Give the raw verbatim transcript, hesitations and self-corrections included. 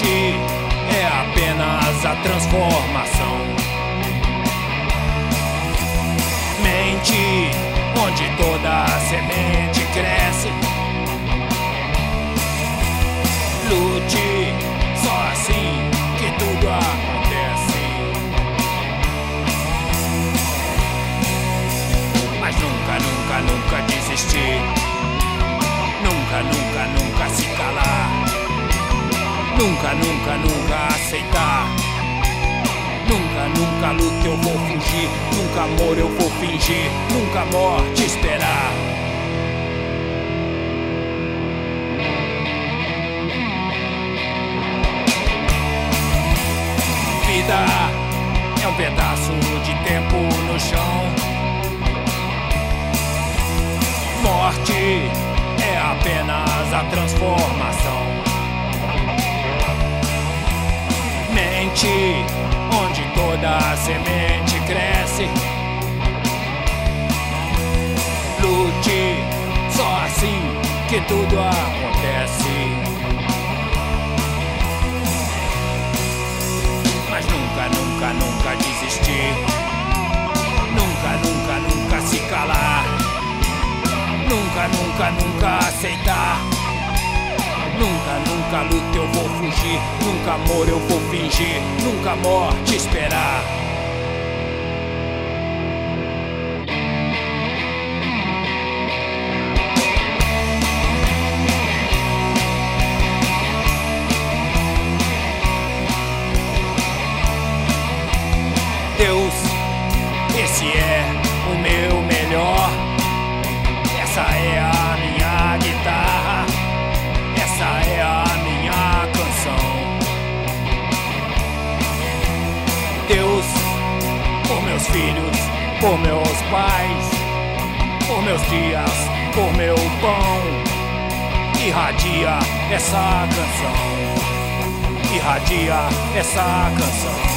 Lute, é apenas a transformação. Mente, onde toda semente cresce. Lute, só assim que tudo acontece. Mas nunca, nunca, nunca desistir. Nunca, nunca, nunca se calar. Nunca, nunca, nunca aceitar. Nunca, nunca luta eu vou fugir. Nunca amor eu vou fingir. Nunca morte esperar. Vida é um pedaço de tempo no chão. Morte é apenas a transformação. Mente, onde toda semente cresce. Lute, só assim que tudo acontece. Mas nunca, nunca, nunca desistir. Nunca, nunca, nunca se calar. Nunca, nunca, nunca aceitar. Nunca, nunca luta eu vou fugir. Nunca amor eu vou fingir. Nunca morte esperar. Deus, esse é o meu melhor. Essa é a minha guitarra. Essa é a minha canção. Deus, por meus filhos, por meus pais, por meus dias, por meu pão, irradia essa canção. Irradia essa canção.